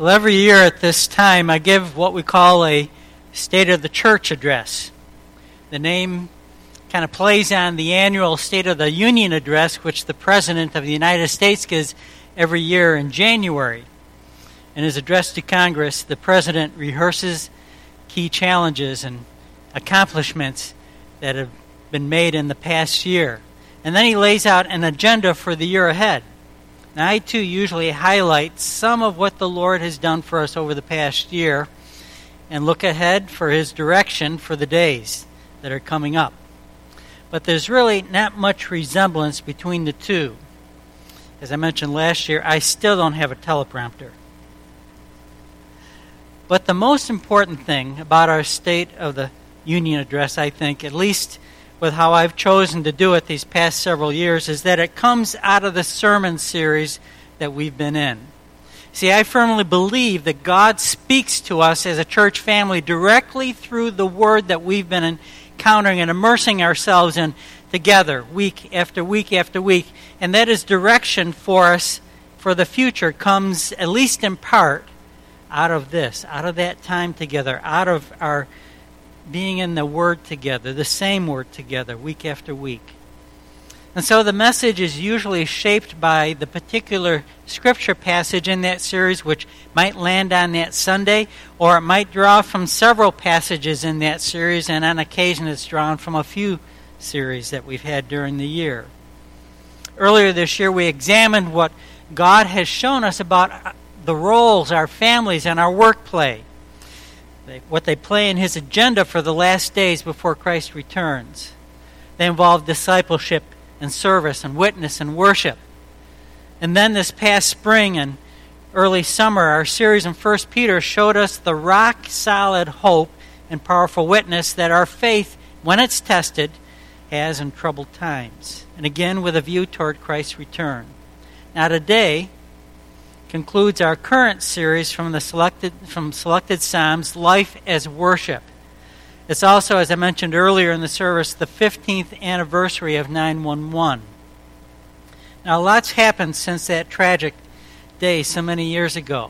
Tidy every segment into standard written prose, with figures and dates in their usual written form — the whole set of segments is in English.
Well, every year at this time, I give what we call a State of the Church address. The name kind of plays on the annual State of the Union address, which the President of the United States gives every year in January. In his address to Congress, the President rehearses key challenges and accomplishments that have been made in the past year. And then he lays out an agenda for the year ahead. Now, I, too, usually highlight some of what the Lord has done for us over the past year and look ahead for His direction for the days that are coming up. But there's really not much resemblance between the two. As I mentioned last year, I still don't have a teleprompter. But the most important thing about our State of the Union address, I think, at least with how I've chosen to do it these past several years, is that it comes out of the sermon series that we've been in. See, I firmly believe that God speaks to us as a church family directly through the Word that we've been encountering and immersing ourselves in together week after week after week. And that is direction for us for the future comes, at least in part, out of this, out of that time together, out of our being in the Word together, the same Word together, week after week. And so the message is usually shaped by the particular Scripture passage in that series, which might land on that Sunday, or it might draw from several passages in that series, and on occasion it's drawn from a few series that we've had during the year. Earlier this year we examined what God has shown us about the roles our families and our work play, what they play in His agenda for the last days before Christ returns. They involve discipleship and service and witness and worship. And then this past spring and early summer, our series in 1 Peter showed us the rock-solid hope and powerful witness that our faith, when it's tested, has in troubled times. And again, with a view toward Christ's return. Now today concludes our current series from Selected Psalms, Life as Worship. It's also, as I mentioned earlier in the service, the 15th anniversary of 9/11. Now, lots happened since that tragic day so many years ago.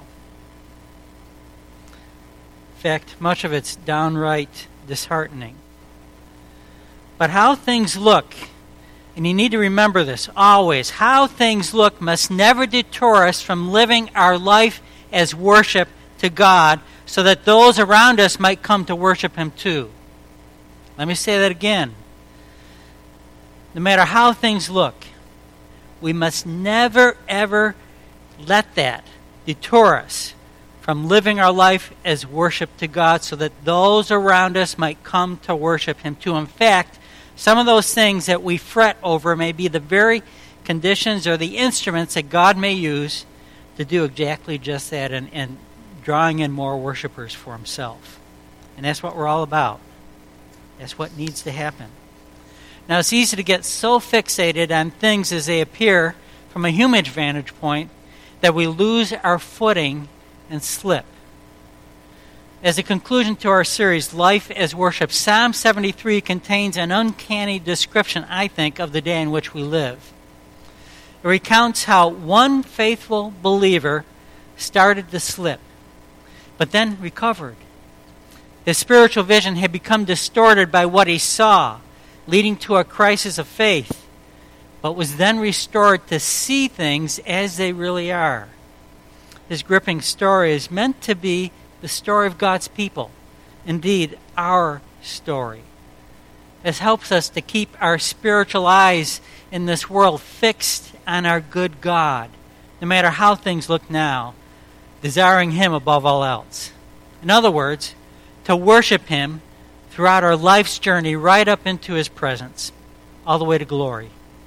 In fact, much of it's downright disheartening. But how things look, and you need to remember this always, how things look must never deter us from living our life as worship to God so that those around us might come to worship Him too. Let me say that again. No matter how things look, we must never, ever let that deter us from living our life as worship to God so that those around us might come to worship Him too. In fact, some of those things that we fret over may be the very conditions or the instruments that God may use to do exactly just that and drawing in more worshipers for Himself. And that's what we're all about. That's what needs to happen. Now, it's easy to get so fixated on things as they appear from a human vantage point that we lose our footing and slip. As a conclusion to our series, Life as Worship, Psalm 73 contains an uncanny description, I think, of the day in which we live. It recounts how one faithful believer started to slip, but then recovered. His spiritual vision had become distorted by what he saw, leading to a crisis of faith, but was then restored to see things as they really are. His gripping story is meant to be the story of God's people, indeed, our story. This helps us to keep our spiritual eyes in this world fixed on our good God, no matter how things look now, desiring Him above all else. In other words, to worship Him throughout our life's journey right up into His presence, all the way to glory.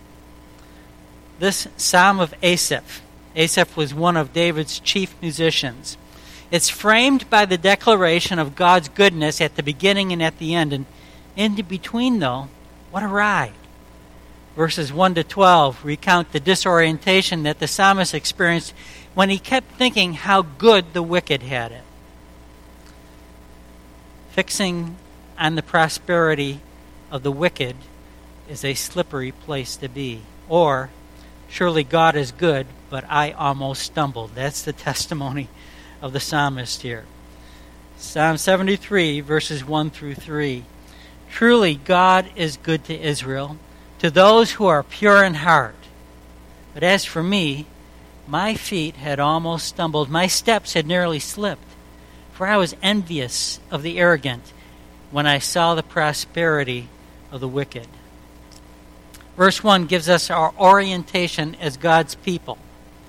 This Psalm of Asaph was one of David's chief musicians. It's framed by the declaration of God's goodness at the beginning and at the end. And in between, though, what a ride. Verses 1 to 12 recount the disorientation that the psalmist experienced when he kept thinking how good the wicked had it. Fixing on the prosperity of the wicked is a slippery place to be. Or, surely God is good, but I almost stumbled. That's the testimony of the psalmist here. Psalm 73, verses 1 through 3. Truly, God is good to Israel, to those who are pure in heart. But as for me, my feet had almost stumbled, my steps had nearly slipped, for I was envious of the arrogant when I saw the prosperity of the wicked. Verse 1 gives us our orientation as God's people.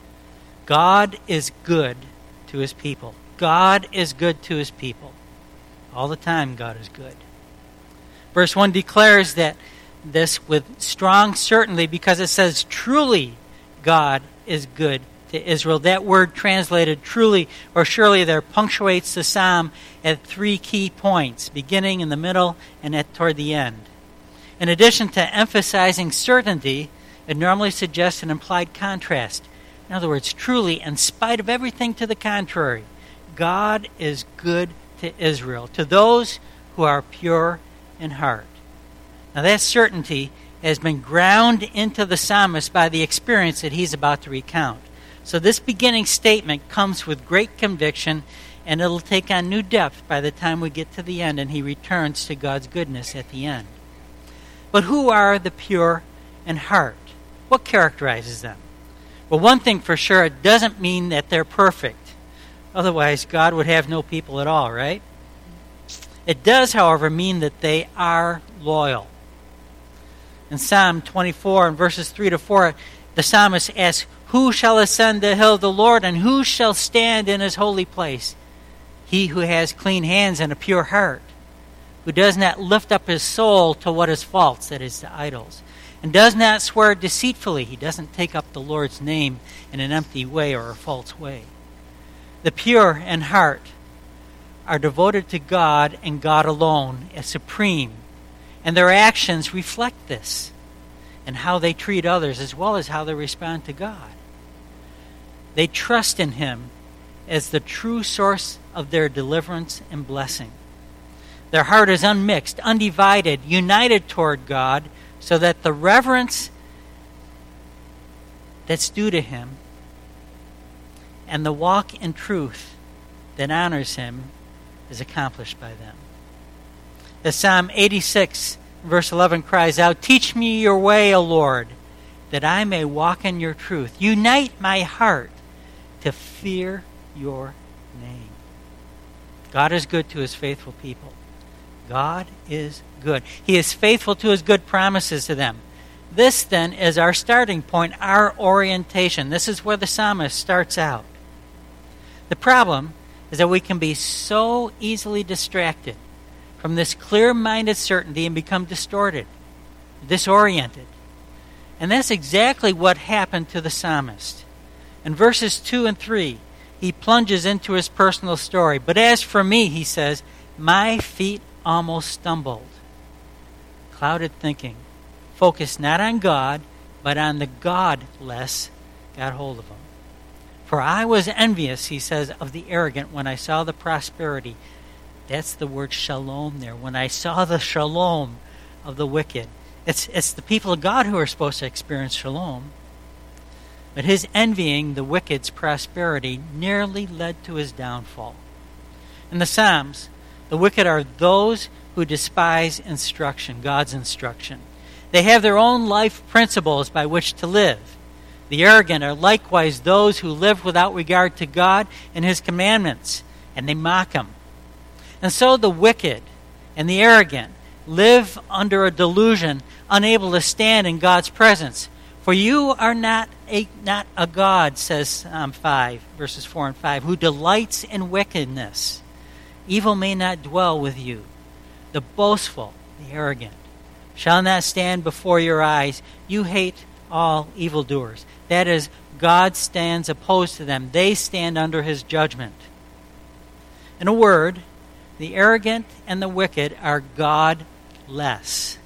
God is good to his people. God is good to his people. All the time, God is good. Verse 1 declares this with strong certainty because it says, truly God is good to Israel. That word translated truly or surely there punctuates the psalm at three key points, beginning in the middle and toward the end. In addition to emphasizing certainty, it normally suggests an implied contrast. In other words, truly, in spite of everything to the contrary, God is good to Israel, to those who are pure in heart. Now that certainty has been ground into the psalmist by the experience that he's about to recount. So this beginning statement comes with great conviction, and it'll take on new depth by the time we get to the end and he returns to God's goodness at the end. But who are the pure in heart? What characterizes them? Well, one thing for sure, it doesn't mean that they're perfect. Otherwise, God would have no people at all, right? It does, however, mean that they are loyal. In Psalm 24, in verses 3 to 4, the psalmist asks, who shall ascend the hill of the Lord, and who shall stand in his holy place? He who has clean hands and a pure heart, who does not lift up his soul to what is false, that is, to idols, and does not swear deceitfully. He doesn't take up the Lord's name in an empty way or a false way. The pure in heart are devoted to God and God alone as supreme, and their actions reflect this and how they treat others as well as how they respond to God. They trust in him as the true source of their deliverance and blessing. Their heart is unmixed, undivided, united toward God, so that the reverence that's due to him and the walk in truth that honors him is accomplished by them. As Psalm 86, verse 11 cries out, teach me your way, O Lord, that I may walk in your truth. Unite my heart to fear your name. God is good to his faithful people. God is good. He is faithful to his good promises to them. This, then, is our starting point, our orientation. This is where the psalmist starts out. The problem is that we can be so easily distracted from this clear-minded certainty and become distorted, disoriented. And that's exactly what happened to the psalmist. In verses 2 and 3, he plunges into his personal story. But as for me, he says, my feet almost stumbled. Clouded thinking, focused not on God, but on the godless, got hold of him. For I was envious, he says, of the arrogant when I saw the prosperity. That's the word shalom there. When I saw the shalom of the wicked. It's the people of God who are supposed to experience shalom. But his envying the wicked's prosperity nearly led to his downfall. In the Psalms, the wicked are those who despise instruction, God's instruction. They have their own life principles by which to live. The arrogant are likewise those who live without regard to God and his commandments, and they mock him. And so the wicked and the arrogant live under a delusion, unable to stand in God's presence. For you are not a God, says Psalm 5, verses 4 and 5, who delights in wickedness. Evil may not dwell with you. The boastful, the arrogant, shall not stand before your eyes. You hate all evildoers. That is, God stands opposed to them. They stand under his judgment. In a word, the arrogant and the wicked are godless.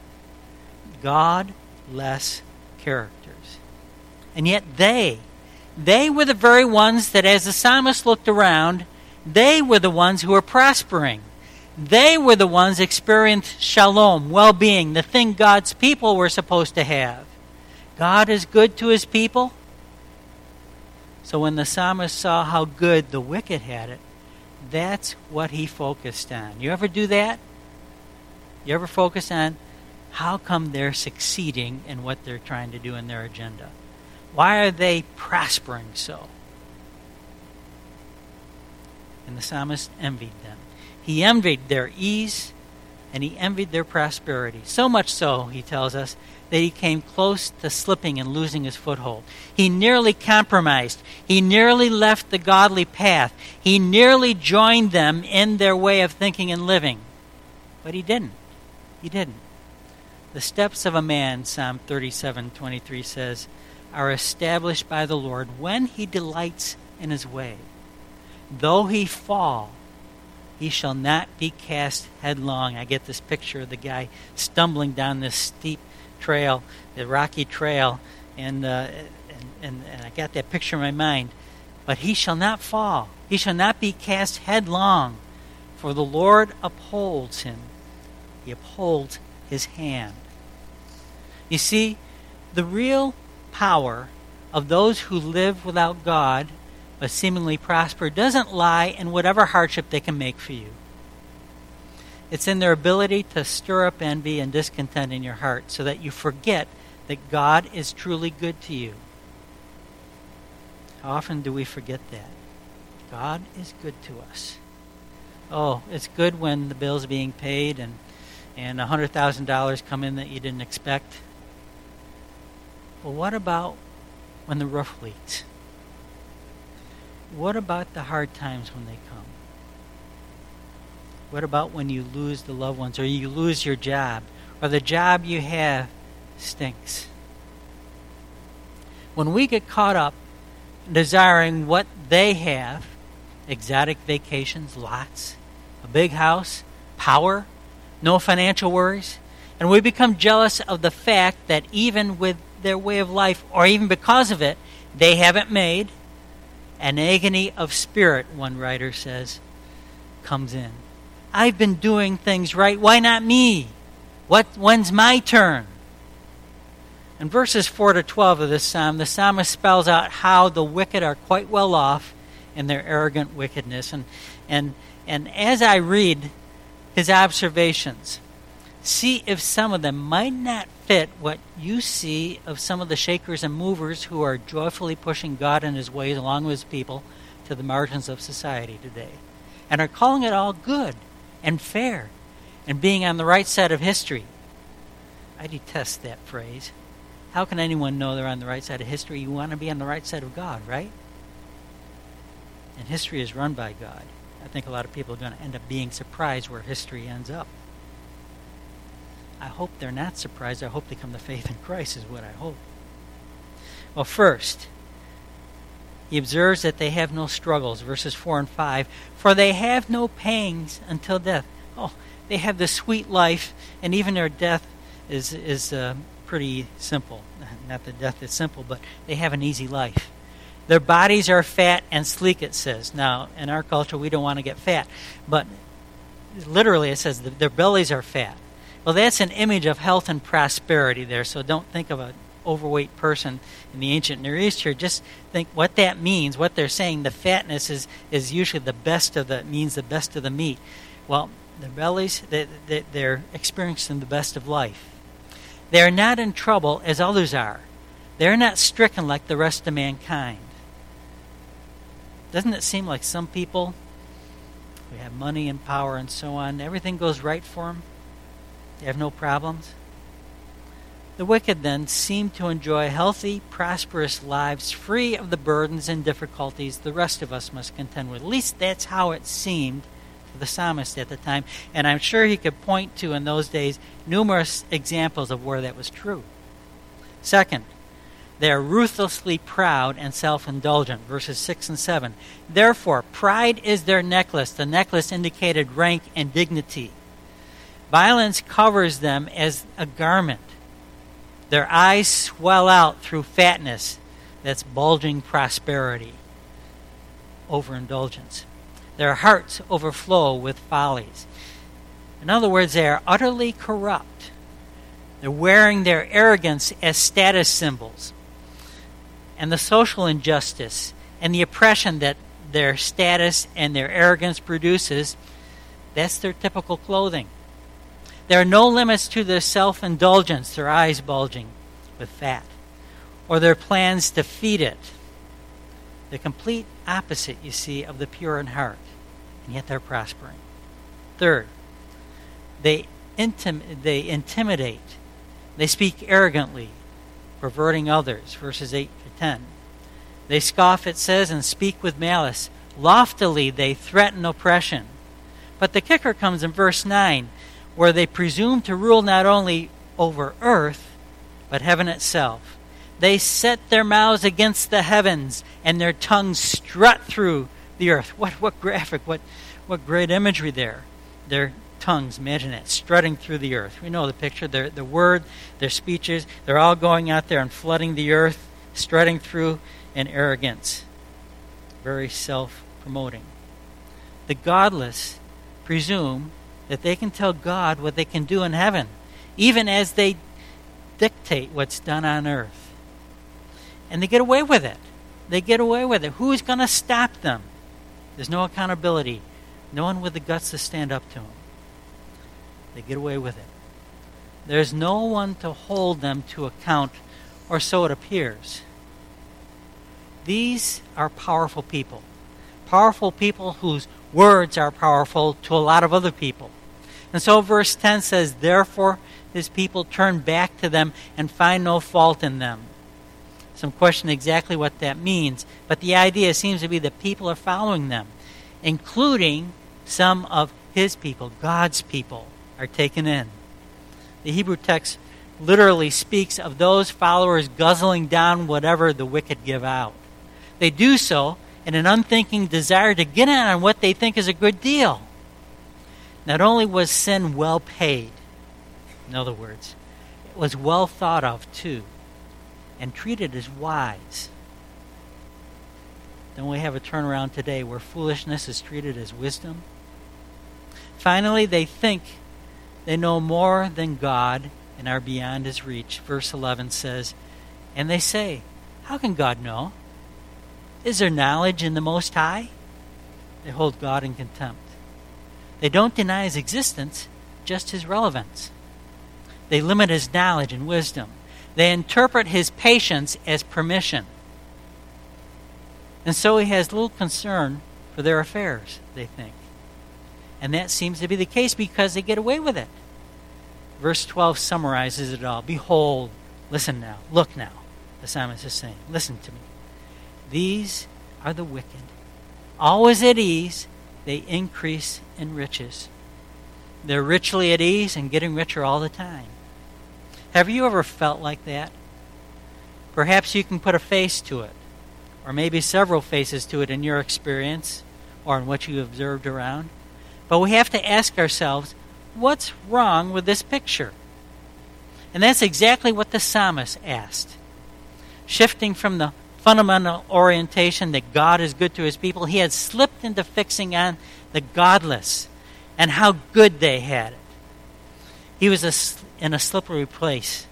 Godless characters. And yet they were the very ones that as the psalmist looked around, they were the ones who were prospering. They were the ones experienced shalom, well-being, the thing God's people were supposed to have. God is good to his people. So when the psalmist saw how good the wicked had it, that's what he focused on. You ever do that? You ever focus on how come they're succeeding in what they're trying to do in their agenda? Why are they prospering so? And the psalmist envied them. He envied their ease, and he envied their prosperity. So much so, he tells us, that he came close to slipping and losing his foothold. He nearly compromised. He nearly left the godly path. He nearly joined them in their way of thinking and living. But he didn't. He didn't. The steps of a man, Psalm 37:23 says, are established by the Lord when he delights in his way. Though he fall, he shall not be cast headlong. I get this picture of the guy stumbling down this steep trail, the rocky trail, and I got that picture in my mind. But he shall not fall. He shall not be cast headlong, for the Lord upholds him. He upholds his hand. You see, the real power of those who live without God but seemingly prosper doesn't lie in whatever hardship they can make for you. It's in their ability to stir up envy and discontent in your heart so that you forget that God is truly good to you. How often do we forget that? God is good to us. Oh, it's good when the bill's being paid and $100,000 come in that you didn't expect. Well, what about when the roof leaks? What about the hard times when they come? What about when you lose the loved ones or you lose your job or the job you have stinks? When we get caught up desiring what they have, exotic vacations, lots, a big house, power, no financial worries, and we become jealous of the fact that even with their way of life, or even because of it, they haven't made, an agony of spirit, one writer says, comes in. I've been doing things right. Why not me? When's my turn? In verses 4 to 12 of this psalm, the psalmist spells out how the wicked are quite well off in their arrogant wickedness. And as I read his observations, see if some of them might not fit what you see of some of the shakers and movers who are joyfully pushing God and his ways along with his people to the margins of society today, and are calling it all good and fair and being on the right side of history. I detest that phrase. How can anyone know they're on the right side of history? You want to be on the right side of God, right? And history is run by God. I think a lot of people are going to end up being surprised where history ends up. I hope they're not surprised. I hope they come to faith in Christ is what I hope. Well, first, he observes that they have no struggles, verses 4 and 5. For they have no pangs until death. Oh, they have this sweet life, and even their death is pretty simple. Not that death is simple, but they have an easy life. Their bodies are fat and sleek, it says. Now, in our culture, we don't want to get fat, but literally it says their bellies are fat. Well, that's an image of health and prosperity there, so don't think of an overweight person in the ancient Near East here. Just think what that means, what they're saying. The fatness is usually the best of the meat. Well, their bellies, they're experiencing the best of life. They're not in trouble as others are. They're not stricken like the rest of mankind. Doesn't it seem like some people who have money and power and so on, everything goes right for them? They have no problems? The wicked then seem to enjoy healthy, prosperous lives free of the burdens and difficulties the rest of us must contend with. At least that's how it seemed to the psalmist at the time. And I'm sure he could point to, in those days, numerous examples of where that was true. Second, they are ruthlessly proud and self-indulgent, verses 6 and 7. Therefore, pride is their necklace. The necklace indicated rank and dignity. Violence covers them as a garment. Their eyes swell out through fatness. That's bulging prosperity, overindulgence. Their hearts overflow with follies. In other words, they are utterly corrupt. They're wearing their arrogance as status symbols. And the social injustice and the oppression that their status and their arrogance produces, that's their typical clothing. There are no limits to their self-indulgence, their eyes bulging with fat, or their plans to feed it. The complete opposite, you see, of the pure in heart, and yet they're prospering. Third, they intimidate. They speak arrogantly, perverting others, verses 8 to 10. They scoff, it says, and speak with malice. Loftily they threaten oppression. But the kicker comes in verse 9, where they presume to rule not only over earth, but heaven itself. They set their mouths against the heavens, and their tongues strut through the earth. What graphic, what great imagery there. Their tongues, imagine that, strutting through the earth. We know the picture, the word, their speeches, they're all going out there and flooding the earth, strutting through in arrogance. Very self-promoting. The godless presume that they can tell God what they can do in heaven, even as they dictate what's done on earth. And they get away with it. They get away with it. Who's going to stop them? There's no accountability. No one with the guts to stand up to them. They get away with it. There's no one to hold them to account, or so it appears. These are powerful people. Powerful people whose words are powerful to a lot of other people. And so verse 10 says, therefore his people turn back to them and find no fault in them. Some question exactly what that means, but the idea seems to be that people are following them, including some of his people, God's people, are taken in. The Hebrew text literally speaks of those followers guzzling down whatever the wicked give out. They do so in an unthinking desire to get in on what they think is a good deal. Not only was sin well paid, in other words, it was well thought of too, and treated as wise. Then we have a turnaround today where foolishness is treated as wisdom. Finally, they think they know more than God and are beyond his reach. Verse 11 says, and they say, how can God know? Is there knowledge in the Most High? They hold God in contempt. They don't deny his existence, just his relevance. They limit his knowledge and wisdom. They interpret his patience as permission. And so he has little concern for their affairs, they think. And that seems to be the case because they get away with it. Verse 12 summarizes it all. Behold, listen now, look now, the psalmist is saying. Listen to me. These are the wicked. Always at ease, they increase in riches. They're richly at ease and getting richer all the time. Have you ever felt like that? Perhaps you can put a face to it, or maybe several faces to it in your experience or in what you observed around. But we have to ask ourselves, what's wrong with this picture? And that's exactly what the psalmist asked. Shifting from the fundamental orientation that God is good to his people, he had slipped into fixing on the godless and how good they had it. He was in a slippery place.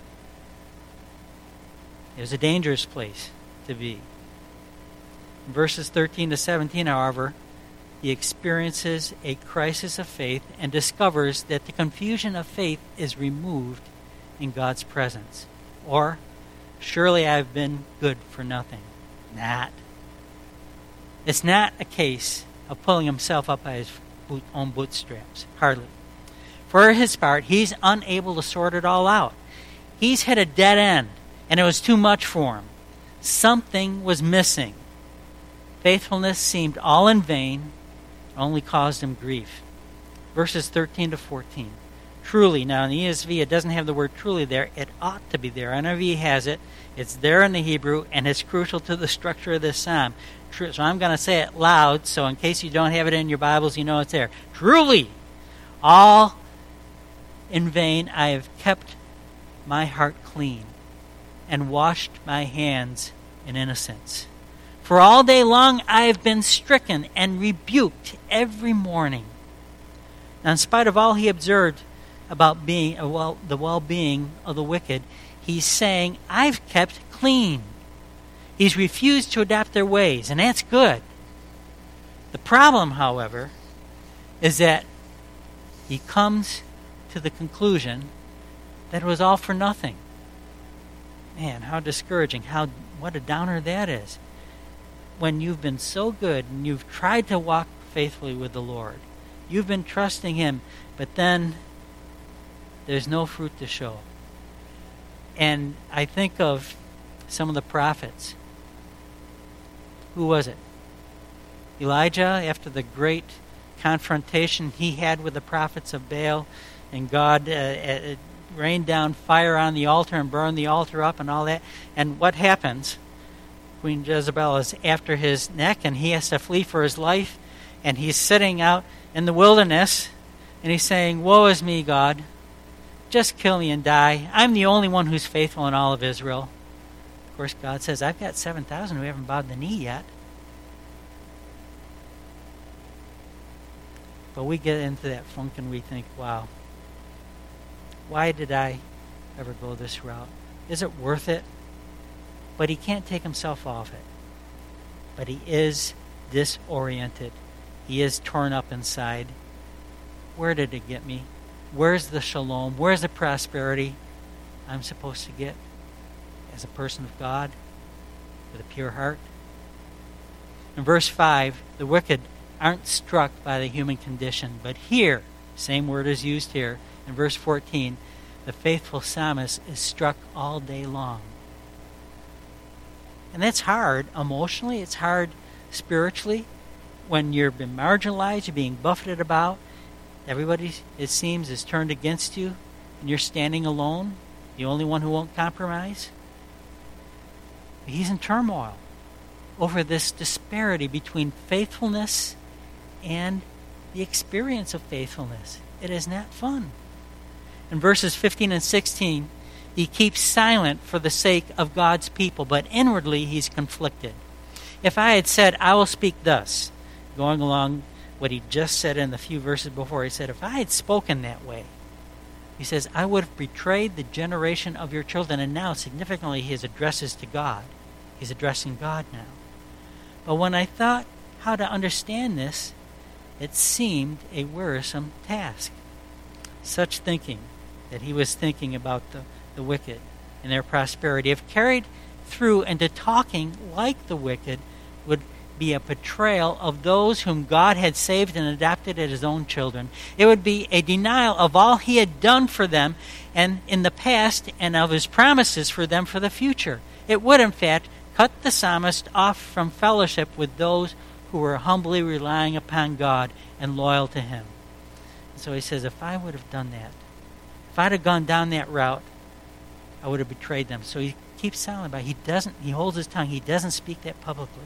It was a dangerous place to be. In verses 13 to 17, however, he experiences a crisis of faith and discovers that the confusion of faith is removed in God's presence. Or, surely I've been good for nothing. Not. It's not a case of pulling himself up by his own bootstraps. Hardly. For his part, he's unable to sort it all out. He's hit a dead end, and it was too much for him. Something was missing. Faithfulness seemed all in vain, only caused him grief. Verses 13 to 14. Truly, now in the ESV it doesn't have the word truly there. It ought to be there. NIV has it. It's there in the Hebrew, and it's crucial to the structure of this psalm. So I'm going to say it loud, so in case you don't have it in your Bibles, you know it's there. Truly, all in vain I have kept my heart clean and washed my hands in innocence. For all day long I have been stricken and rebuked every morning. Now, in spite of all he observed about the well-being of the wicked, he's saying, I've kept clean. He's refused to adopt their ways, and that's good. The problem, however, is that he comes to the conclusion that it was all for nothing. Man, how discouraging, what a downer that is. When you've been so good and you've tried to walk faithfully with the Lord, you've been trusting him, but then there's no fruit to show. And I think of some of the prophets. Who was it? Elijah, after the great confrontation he had with the prophets of Baal, and God rained down fire on the altar and burned the altar up and all that. And what happens? Queen Jezebel is after his neck, and he has to flee for his life, and he's sitting out in the wilderness, and he's saying, "Woe is me, God. Just kill me and die. I'm the only one who's faithful in all of Israel." Of course, God says, "I've got 7,000 who haven't bowed the knee yet." But we get into that funk and we think, wow, why did I ever go this route? Is it worth it? But he can't take himself off it. But he is disoriented. He is torn up inside. Where did it get me? Where's the shalom? Where's the prosperity I'm supposed to get as a person of God with a pure heart? In verse 5, the wicked aren't struck by the human condition. But here, same word is used here, in verse 14, the faithful psalmist is struck all day long. And that's hard emotionally. It's hard spiritually. When you're being marginalized, you're being buffeted about, everybody, it seems, is turned against you, and you're standing alone, the only one who won't compromise. He's in turmoil over this disparity between faithfulness and the experience of faithfulness. It is not fun. In verses 15 and 16, he keeps silent for the sake of God's people, but inwardly he's conflicted. If I had said, "I will speak thus," going along what he just said in the few verses before, he said, if I had spoken that way, he says, I would have betrayed the generation of your children. And now, significantly, he addresses to God. He's addressing God now. But when I thought how to understand this, it seemed a wearisome task. Such thinking, that he was thinking about the wicked and their prosperity, if carried through into talking like the wicked, would be a betrayal of those whom God had saved and adopted as his own children. It would be a denial of all he had done for them and in the past, and of his promises for them for the future. It would, in fact, cut the psalmist off from fellowship with those who were humbly relying upon God and loyal to him. So he says, if I would have done that, if I'd have gone down that route, I would have betrayed them. So he keeps silent about it. He holds his tongue. He doesn't speak that publicly.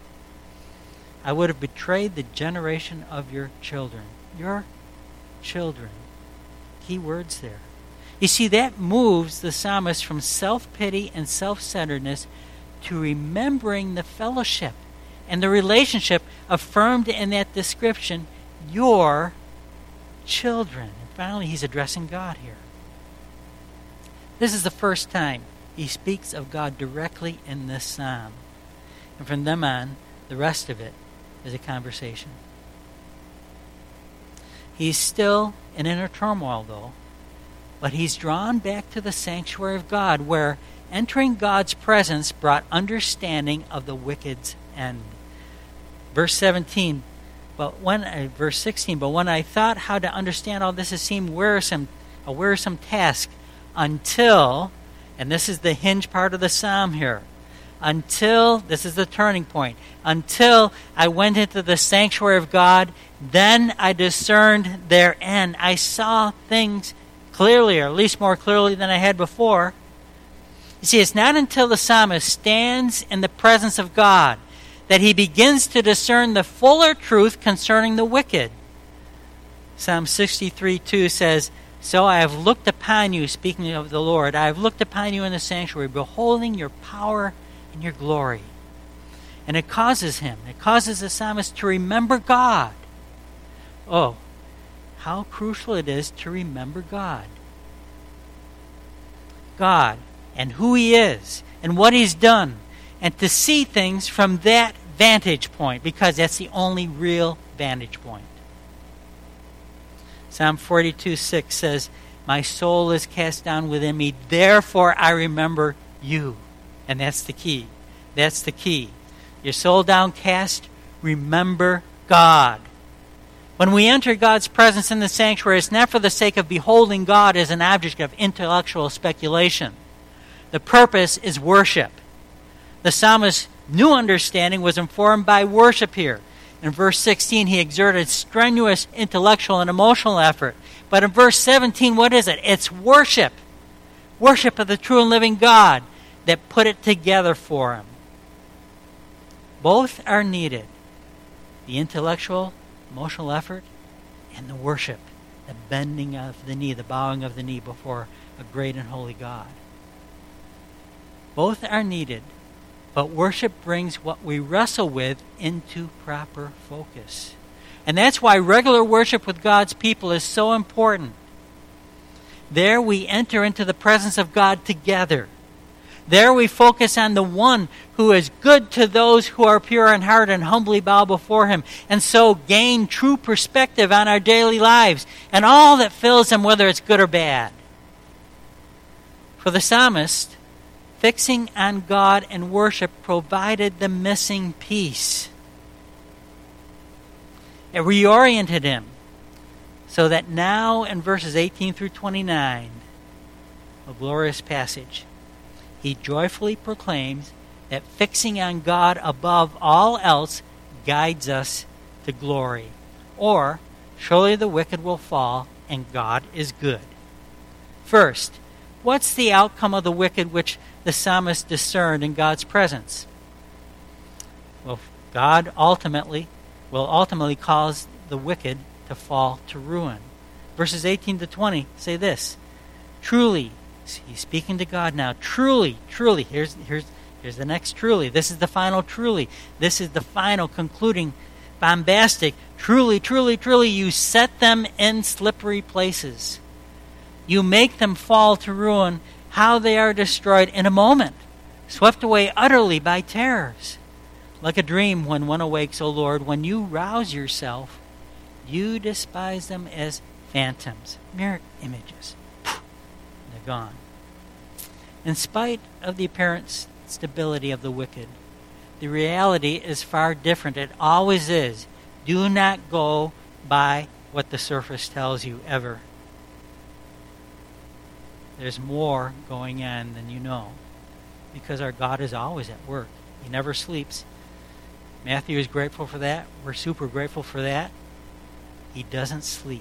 I would have betrayed the generation of your children. Your children. Key words there. You see, that moves the psalmist from self-pity and self-centeredness to remembering the fellowship and the relationship affirmed in that description, your children. And finally, he's addressing God here. This is the first time he speaks of God directly in this psalm. And from then on, the rest of it is a conversation. He's still in inner turmoil, though, but he's drawn back to the sanctuary of God, where entering God's presence brought understanding of the wicked's end. Verse 16, but when I thought how to understand all this, it seemed a wearisome task until, and this is the hinge part of the psalm here, this is the turning point, until I went into the sanctuary of God, then I discerned their end. I saw things clearly, or at least more clearly than I had before. You see, it's not until the psalmist stands in the presence of God that he begins to discern the fuller truth concerning the wicked. Psalm 63:2 says, so I have looked upon you, speaking of the Lord, I have looked upon you in the sanctuary, beholding your power and your glory. And it causes the psalmist to remember God. Oh, how crucial it is to remember God. God and who he is and what he's done and to see things from that vantage point, because that's the only real vantage point. Psalm 42:6 says, "My soul is cast down within me, therefore I remember you." And that's the key. That's the key. Your soul downcast, remember God. When we enter God's presence in the sanctuary, it's not for the sake of beholding God as an object of intellectual speculation. The purpose is worship. The psalmist's new understanding was informed by worship here. In verse 16, he exerted strenuous intellectual and emotional effort. But in verse 17, what is it? It's worship. Worship of the true and living God that put it together for him. Both are needed. The intellectual, emotional effort, and the worship, the bending of the knee, the bowing of the knee before a great and holy God. Both are needed, but worship brings what we wrestle with into proper focus. And that's why regular worship with God's people is so important. There we enter into the presence of God together. There we focus on the one who is good to those who are pure in heart and humbly bow before him, and so gain true perspective on our daily lives and all that fills them, whether it's good or bad. For the psalmist, fixing on God and worship provided the missing piece. It reoriented him so that now in verses 18 through 29, a glorious passage, he joyfully proclaims that fixing on God above all else guides us to glory. Or, surely the wicked will fall and God is good. First, what's the outcome of the wicked which the psalmist discerned in God's presence? Well, God will ultimately cause the wicked to fall to ruin. Verses 18 to 20 say this: truly, he's speaking to God now, truly, here's the next truly. This is the final truly. This is the final concluding bombastic. Truly, you set them in slippery places. You make them fall to ruin. How they are destroyed in a moment, swept away utterly by terrors. Like a dream when one awakes, O Lord, when you rouse yourself, you despise them as phantoms, mere images. They're gone. In spite of the apparent stability of the wicked, the reality is far different. It always is. Do not go by what the surface tells you, ever. There's more going on than you know, because our God is always at work. He never sleeps. Matthew is grateful for that. We're super grateful for that. He doesn't sleep.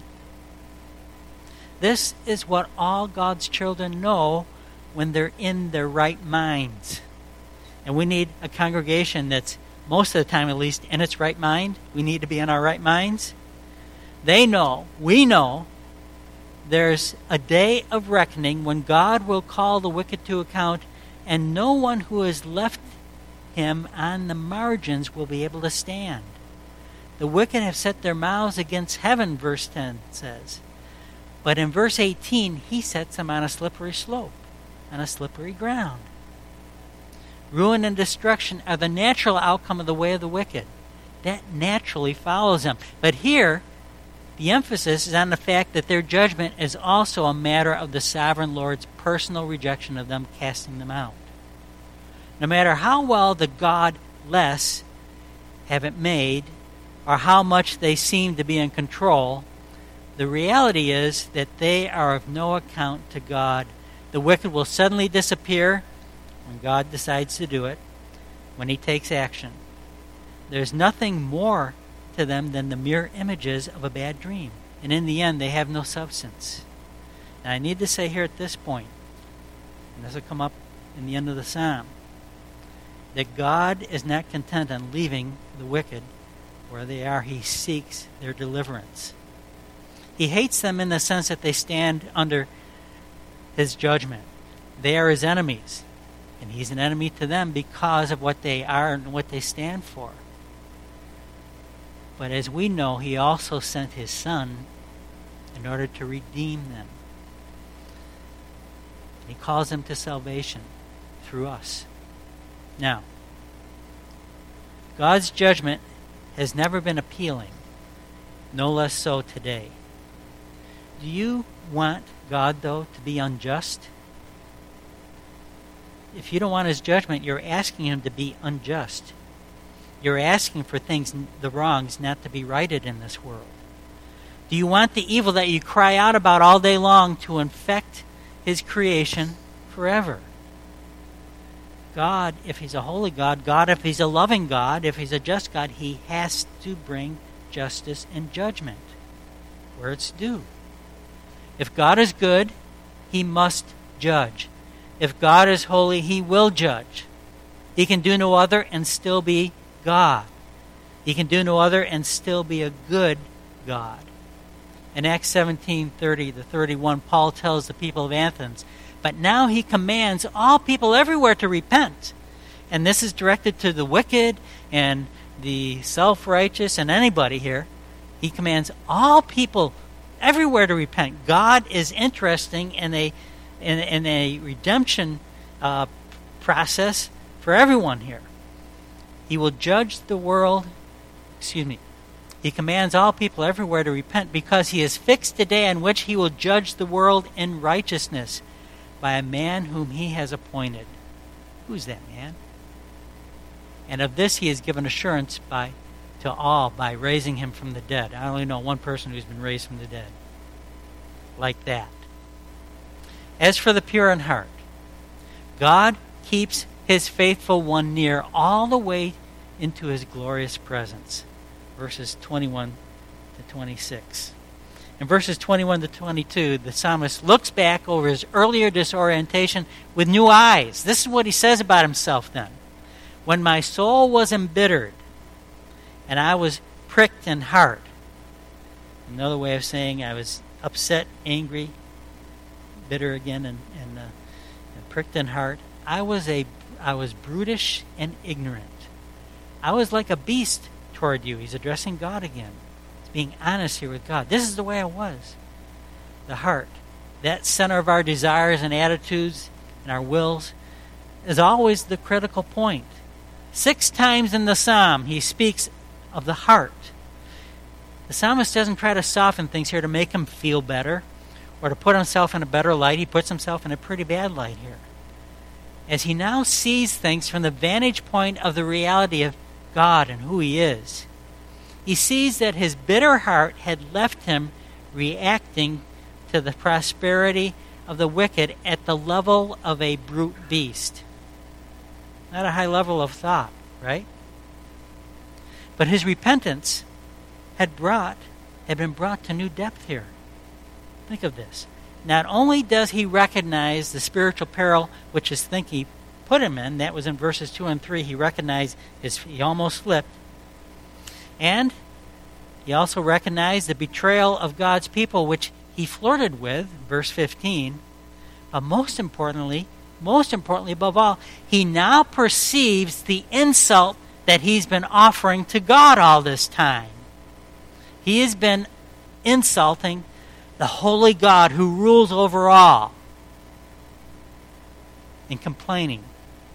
This is what all God's children know when they're in their right minds. And we need a congregation that's, most of the time at least, in its right mind. We need to be in our right minds. They know, we know, there's a day of reckoning when God will call the wicked to account, and no one who has left him on the margins will be able to stand. The wicked have set their mouths against heaven, verse 10 says. But in verse 18, he sets them on a slippery slope, on a slippery ground. Ruin and destruction are the natural outcome of the way of the wicked. That naturally follows them. But here, the emphasis is on the fact that their judgment is also a matter of the sovereign Lord's personal rejection of them, casting them out. No matter how well the godless have it made, or how much they seem to be in control, the reality is that they are of no account to God. The wicked will suddenly disappear when God decides to do it, when he takes action. There's nothing more to them than the mere images of a bad dream. And in the end, they have no substance. Now, I need to say here at this point, and this will come up in the end of the psalm, that God is not content on leaving the wicked where they are. He seeks their deliverance. He hates them in the sense that they stand under his judgment. They are his enemies, and he's an enemy to them because of what they are and what they stand for. But as we know, he also sent his Son in order to redeem them. He calls them to salvation through us. Now, God's judgment has never been appealing, no less so today. Do you want God, though, to be unjust? If you don't want his judgment, you're asking him to be unjust. You're asking for things, the wrongs, not to be righted in this world. Do you want the evil that you cry out about all day long to infect his creation forever? God, if he's a holy God, God, if he's a loving God, if he's a just God, he has to bring justice and judgment where it's due. If God is good, he must judge. If God is holy, he will judge. He can do no other and still be God. He can do no other and still be a good God. In Acts 17:30-31, Paul tells the people of Athens, but now he commands all people everywhere to repent. And this is directed to the wicked and the self-righteous and anybody here. He commands all people everywhere to repent. God is interested in a redemption process for everyone here. He will judge the world. He commands all people everywhere to repent because he has fixed a day on which he will judge the world in righteousness by a man whom he has appointed. Who's that man? And of this he has given assurance to all by raising him from the dead. I only know one person who's been raised from the dead. Like that. As for the pure in heart, God keeps his faithful one near all the way into his glorious presence. Verses 21 to 26. In verses 21 to 22, the psalmist looks back over his earlier disorientation with new eyes. This is what he says about himself then. When my soul was embittered and I was pricked in heart. Another way of saying I was upset, angry, bitter again, and pricked in heart. I was brutish and ignorant. I was like a beast toward you. He's addressing God again. He's being honest here with God. This is the way I was. The heart, that center of our desires and attitudes and our wills, is always the critical point. 6 times in the psalm, he speaks of the heart. The psalmist doesn't try to soften things here to make him feel better or to put himself in a better light. He puts himself in a pretty bad light here. As he now sees things from the vantage point of the reality of God and who he is, he sees that his bitter heart had left him reacting to the prosperity of the wicked at the level of a brute beast. Not a high level of thought, right? But his repentance had been brought to new depth here. Think of this. Not only does he recognize the spiritual peril which his thinking put him in, that was in verses 2 and 3, he recognized he almost slipped. And he also recognized the betrayal of God's people, which he flirted with, verse 15. But most importantly above all, he now perceives the insult that he's been offering to God all this time. He has been insulting the holy God who rules over all and complaining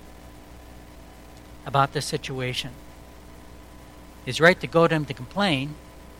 about the situation. It's right to go to him to complain,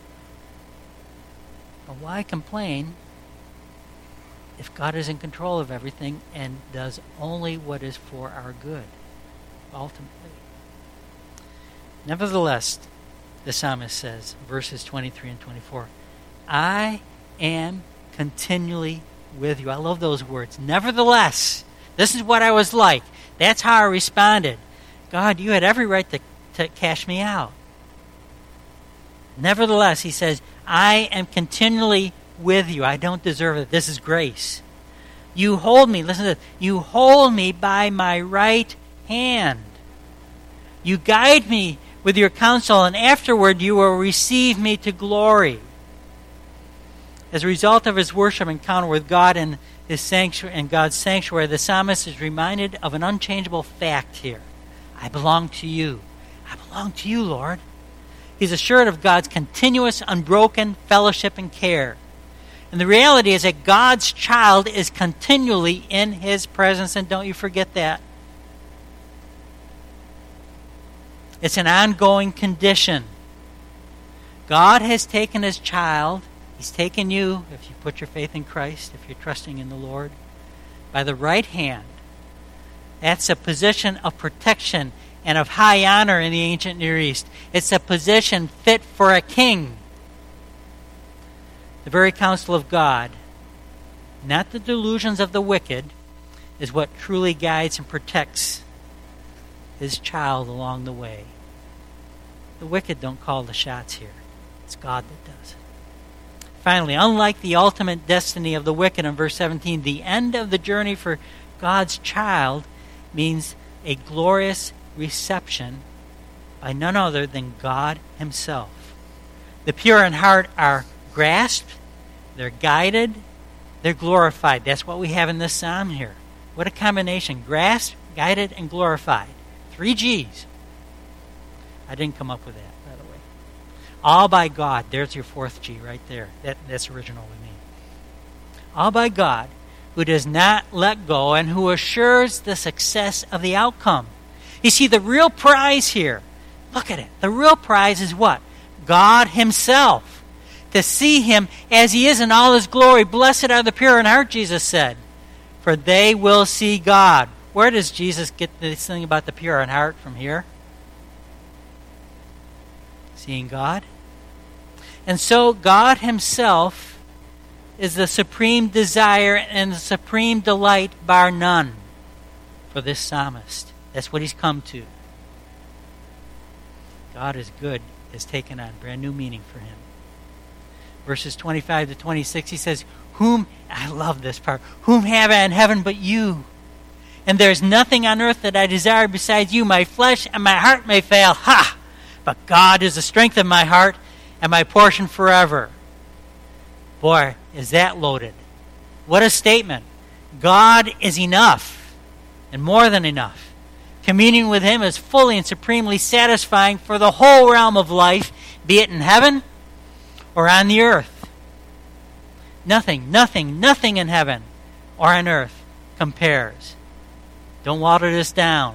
but why complain if God is in control of everything and does only what is for our good, ultimately? Nevertheless, the psalmist says, verses 23 and 24, I am continually with you. I love those words. Nevertheless, this is what I was like. That's how I responded. God, you had every right to cash me out. Nevertheless, he says, I am continually with you. I don't deserve it. This is grace. You hold me, listen to this, you hold me by my right hand. You guide me with your counsel, and afterward you will receive me to glory. As a result of his worship encounter with God in his sanctuary and God's sanctuary, the psalmist is reminded of an unchangeable fact here. I belong to you. I belong to you, Lord. He's assured of God's continuous, unbroken fellowship and care. And the reality is that God's child is continually in his presence, and don't you forget that. It's an ongoing condition. God has taken his child, he's taken you, if you put your faith in Christ, if you're trusting in the Lord, by the right hand. That's a position of protection and of high honor in the ancient Near East. It's a position fit for a king. The very counsel of God, not the delusions of the wicked, is what truly guides and protects his child along the way. The wicked don't call the shots here. It's God that does. Finally, unlike the ultimate destiny of the wicked in verse 17, the end of the journey for God's child means a glorious reception by none other than God himself. The pure in heart are grasped, they're guided, they're glorified. That's what we have in this psalm here. What a combination. Grasped, guided, and glorified. 3 G's. I didn't come up with that, by the way. All by God. There's your 4th G right there. That's original with me. All by God, who does not let go and who assures the success of the outcome. You see, the real prize here, look at it. The real prize is what? God himself. To see him as he is in all his glory. Blessed are the pure in heart, Jesus said, for they will see God. Where does Jesus get this thing about the pure in heart from here? Seeing God. And so God himself is the supreme desire and the supreme delight, bar none, for this psalmist. That's what he's come to. God is good has taken on brand new meaning for him. Verses 25 to 26, he says, I love this part, whom have I in heaven but you? And there's nothing on earth that I desire besides you. My flesh and my heart may fail. Ha! But God is the strength of my heart and my portion forever. Boy, is that loaded. What a statement. God is enough and more than enough. Communion with him is fully and supremely satisfying for the whole realm of life, be it in heaven or on the earth. Nothing in heaven or on earth compares. Don't water this down.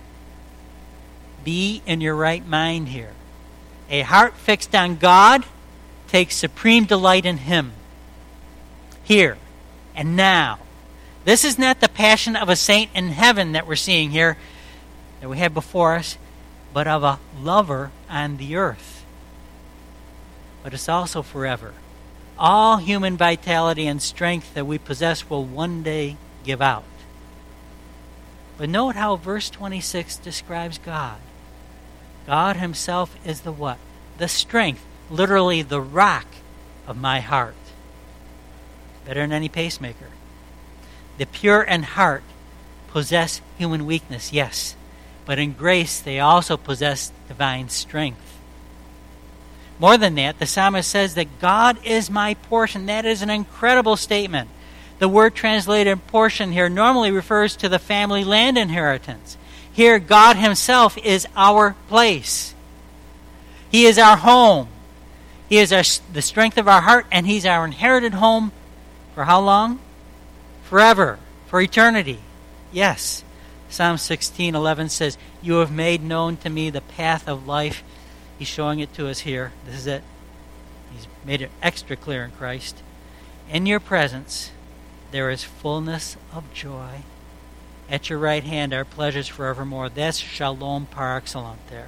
Be in your right mind here. A heart fixed on God takes supreme delight in him. Here and now. This is not the passion of a saint in heaven that we're seeing here, that we have before us, but of a lover on the earth. But it's also forever. All human vitality and strength that we possess will one day give out. But note how verse 26 describes God. God himself is the what? The strength, literally the rock of my heart. Better than any pacemaker. The pure in heart possess human weakness, yes, but in grace they also possess divine strength. More than that, the psalmist says that God is my portion. That is an incredible statement. The word translated portion here normally refers to the family land inheritance. Here, God himself is our place. He is our home. He is the strength of our heart, and he's our inherited home for how long? Forever, for eternity. Yes. Psalm 16:11 says, you have made known to me the path of life. He's showing it to us here. This is it. He's made it extra clear in Christ. In your presence, there is fullness of joy. At your right hand are pleasures forevermore. That's shalom par excellence there.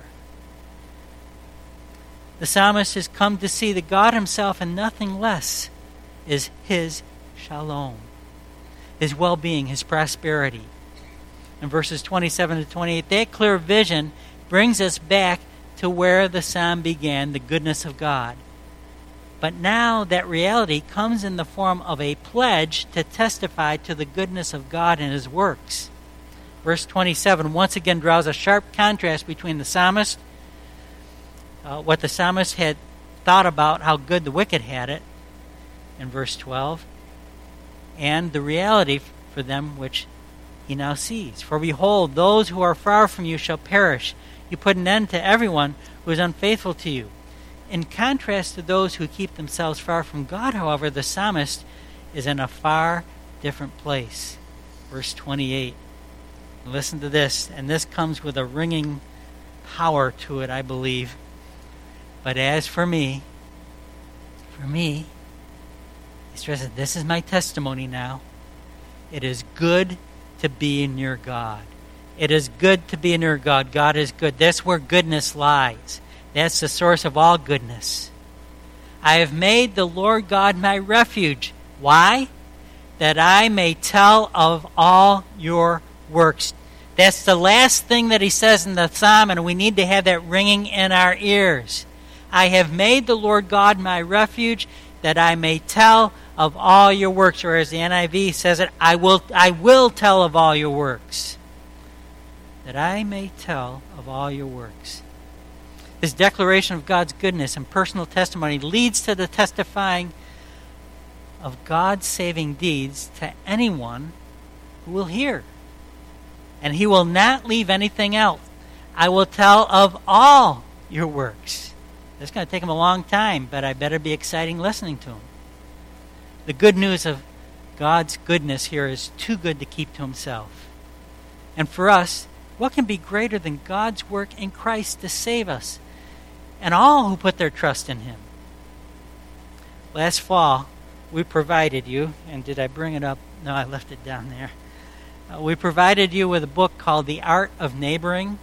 The psalmist has come to see that God himself and nothing less is his shalom, his well-being, his prosperity. In verses 27 to 28, that clear vision brings us back to where the psalm began, the goodness of God. But now that reality comes in the form of a pledge to testify to the goodness of God and his works. Verse 27 once again draws a sharp contrast between the psalmist, what the psalmist had thought about how good the wicked had it in verse 12, and the reality for them which he now sees. For behold, those who are far from you shall perish. You put an end to everyone who is unfaithful to you. In contrast to those who keep themselves far from God, however, the psalmist is in a far different place. Verse 28. Listen to this, and this comes with a ringing power to it, I believe. But as for me, he stresses, this is my testimony now. It is good to be near God. It is good to be near God. God is good. That's where goodness lies. That's the source of all goodness. I have made the Lord God my refuge. Why? That I may tell of all your works. That's the last thing that he says in the psalm, and we need to have that ringing in our ears. I have made the Lord God my refuge, that I may tell of all your works. Or as the NIV says it, I will tell of all your works. That I may tell of all your works. This declaration of God's goodness and personal testimony leads to the testifying of God's saving deeds to anyone who will hear. And he will not leave anything else. I will tell of all your works. It's going to take him a long time, but I better be exciting listening to him. The good news of God's goodness here is too good to keep to himself. And for us, what can be greater than God's work in Christ to save us and all who put their trust in him? Last fall, we provided you, and did I bring it up? No, I left it down there. We provided you with a book called The Art of Neighboring.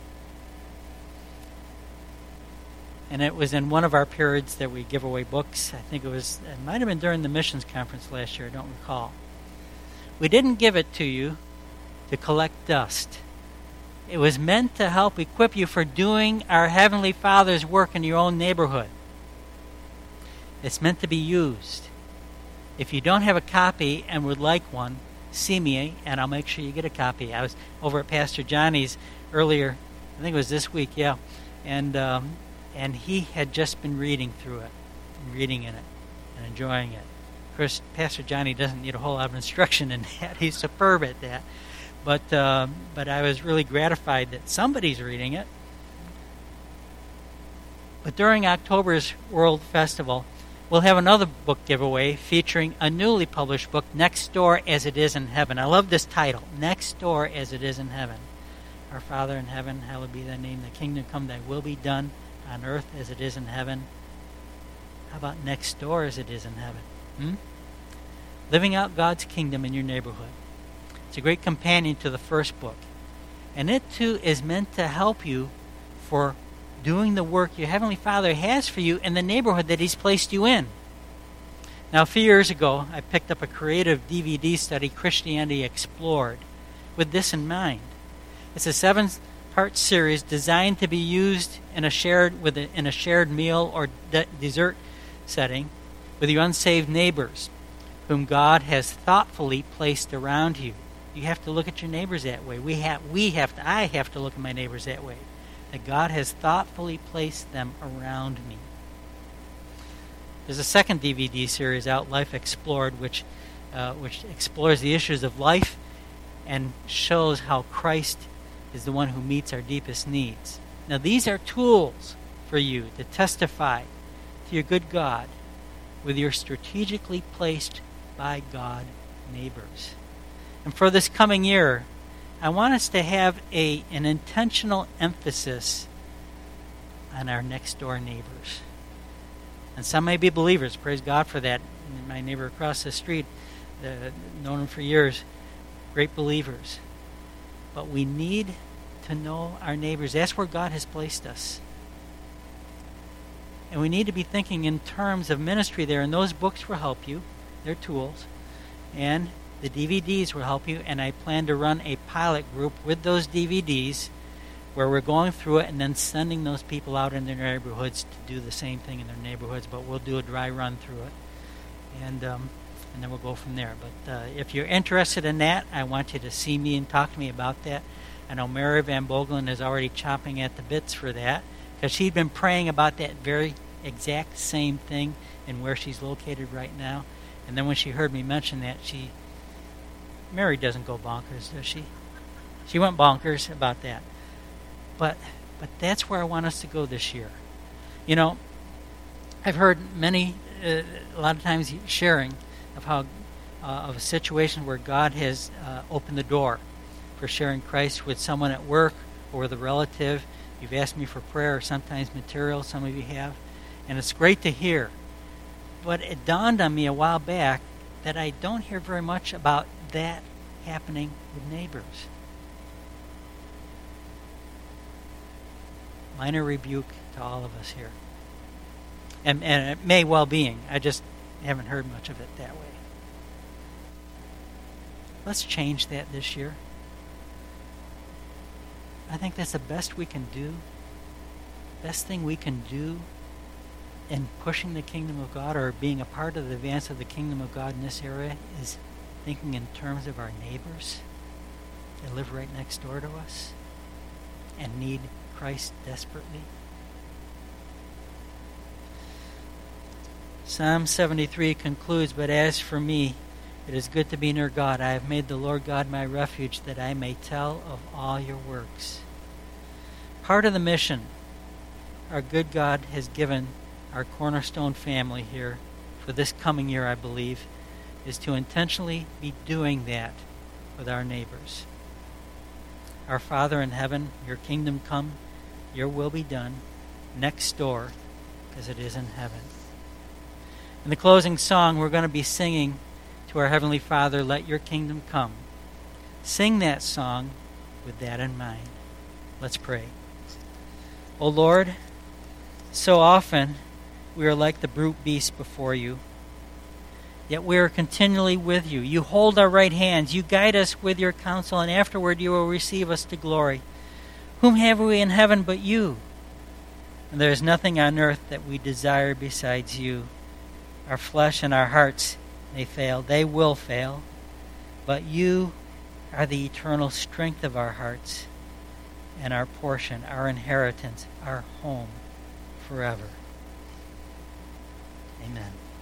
And it was in one of our periods that we give away books. It might have been during the missions conference last year, I don't recall. We didn't give it to you to collect dust. It was meant to help equip you for doing our Heavenly Father's work in your own neighborhood. It's meant to be used. If you don't have a copy and would like one, see me and I'll make sure you get a copy. I was over at Pastor Johnny's earlier, I think it was this week, yeah, and he had just been reading through it, and reading in it, and enjoying it. Of course, Pastor Johnny doesn't need a whole lot of instruction in that. He's superb at that. But I was really gratified that somebody's reading it. But during October's World Festival, we'll have another book giveaway featuring a newly published book, Next Door as It Is in Heaven. I love this title, Next Door as It Is in Heaven. Our Father in heaven, hallowed be thy name. Thy kingdom come, thy will be done on earth as it is in heaven. How about next door as it is in heaven? Living out God's kingdom in your neighborhood. It's a great companion to the first book. And it too is meant to help you for doing the work your Heavenly Father has for you in the neighborhood that He's placed you in. Now, a few years ago, I picked up a creative DVD study, Christianity Explored, with this in mind. It's a 7-part series designed to be used in a shared meal or dessert setting with your unsaved neighbors, whom God has thoughtfully placed around you. You have to look at your neighbors that way. I have to look at my neighbors that way. That God has thoughtfully placed them around me. There's a second DVD series out, Life Explored, which explores the issues of life and shows how Christ is the one who meets our deepest needs. Now, these are tools for you to testify to your good God with your strategically placed by God neighbors. And for this coming year, I want us to have an intentional emphasis on our next door neighbors. And some may be believers, praise God for that. My neighbor across the street, known him for years, great believers. But we need to know our neighbors. That's where God has placed us. And we need to be thinking in terms of ministry there. And those books will help you. They're tools. And the DVDs will help you. And I plan to run a pilot group with those DVDs where we're going through it and then sending those people out in their neighborhoods to do the same thing in their neighborhoods. But we'll do a dry run through it. And then we'll go from there. But if you're interested in that, I want you to see me and talk to me about that. I know Mary Van Bogelen is already chomping at the bits for that because she'd been praying about that very exact same thing and where she's located right now. And then when she heard me mention that, Mary doesn't go bonkers, does she? She went bonkers about that. But that's where I want us to go this year. You know, I've heard a lot of times sharing of how of a situation where God has opened the door for sharing Christ with someone at work or with a relative, You've asked me for prayer or sometimes material, some of you have, and it's great to hear. But it dawned on me a while back that I don't hear very much about that happening with neighbors. Minor rebuke to all of us here. And it may well be. I just haven't heard much of it that way. Let's change that this year. I think that's the best we can do. Best thing we can do in pushing the kingdom of God or being a part of the advance of the kingdom of God in this area is thinking in terms of our neighbors that live right next door to us and need Christ desperately. Psalm 73 concludes, "But as for me, it is good to be near God. I have made the Lord God my refuge, that I may tell of all your works." Part of the mission our good God has given our Cornerstone family here for this coming year, I believe, is to intentionally be doing that with our neighbors. Our Father in heaven, your kingdom come, your will be done next door as it is in heaven. In the closing song, we're going to be singing to our Heavenly Father, "Let your kingdom come." Sing that song with that in mind. Let's pray. O Lord, so often we are like the brute beast before you, yet we are continually with you. You hold our right hands, you guide us with your counsel, and afterward you will receive us to glory. Whom have we in heaven but you? And there is nothing on earth that we desire besides you. Our flesh and our hearts may fail, they will fail, but you are the eternal strength of our hearts and our portion, our inheritance, our home forever. Amen.